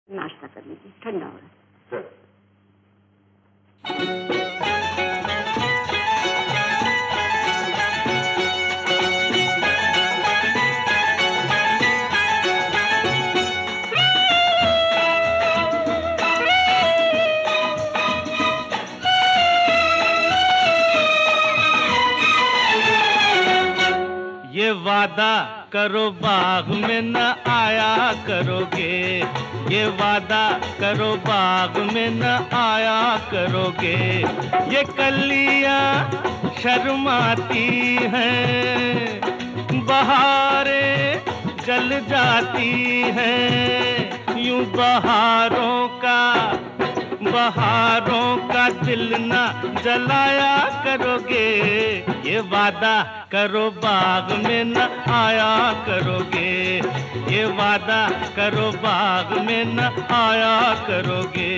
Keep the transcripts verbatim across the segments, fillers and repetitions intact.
नाश्ता कर लीजिए, ठंडा हो रहा है। ये वादा करो बाग में न आया करोगे, ये वादा करो बाग में न आया करोगे। ये कलियां शर्माती हैं, बहारें जल जाती हैं, यूं बहारों का बहारों का दिल ना जलाया करोगे। ये वादा करो बाग में न आया करोगे, ये वादा करो बाग में न आया करोगे।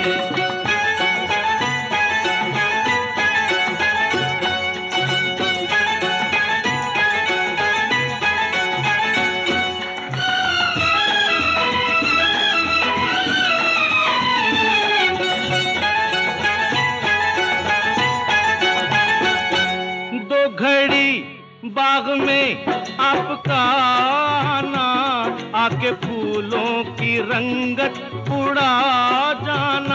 बाग में आपका आना, आके फूलों की रंगत उड़ा जाना।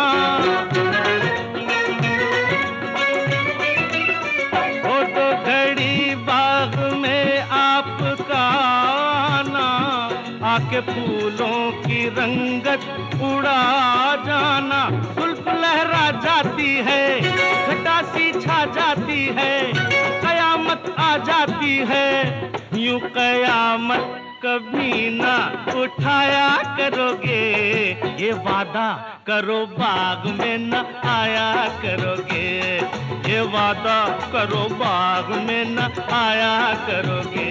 वो तो घड़ी बाग में आपका आना, आके फूलों की रंगत उड़ा जाना। जुल्फ लहरा जाती है, घटा सी छा जाती है, कयामत आ जाती है, यूं कयामत कभी ना उठाया करोगे। ये वादा करो बाग में न आया करोगे, ये वादा करो बाग में न आया करोगे।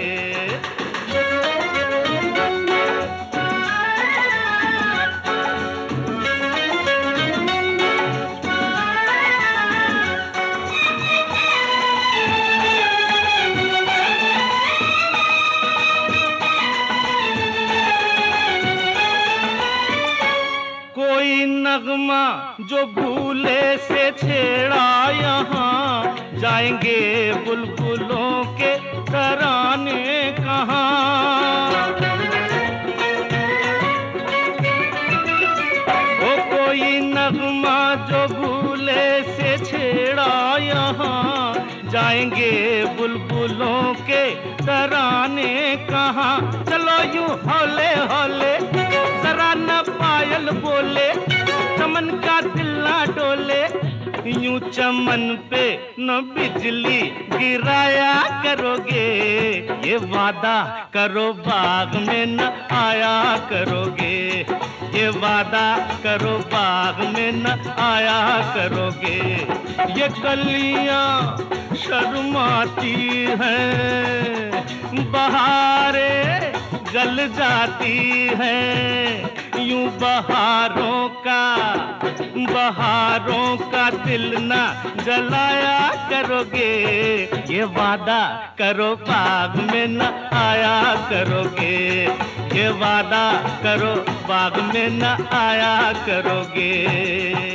कोई नगमा जो भूले से छेड़ा यहाँ, जाएंगे बुलबुलों के तराने कहाँ। ओ कोई नगमा जो भूले से छेड़ा यहाँ, जाएंगे बुलबुलों के तराने कहाँ। चलो यूं हौले हौले जरा न पायल बोले, चमन का दिल ना डोले, यूं चमन पे न बिजली गिराया करोगे। ये वादा करो बाग में न आया करोगे, ये वादा करो बाग में न आया करोगे। ये कलियां शर्माती हैं, बहारें गल जाती हैं, यूं बहारों का बहारों का दिल ना जलाया करोगे। ये वादा करो बाग में न आया करोगे, ये वादा करो बाग में न आया करोगे।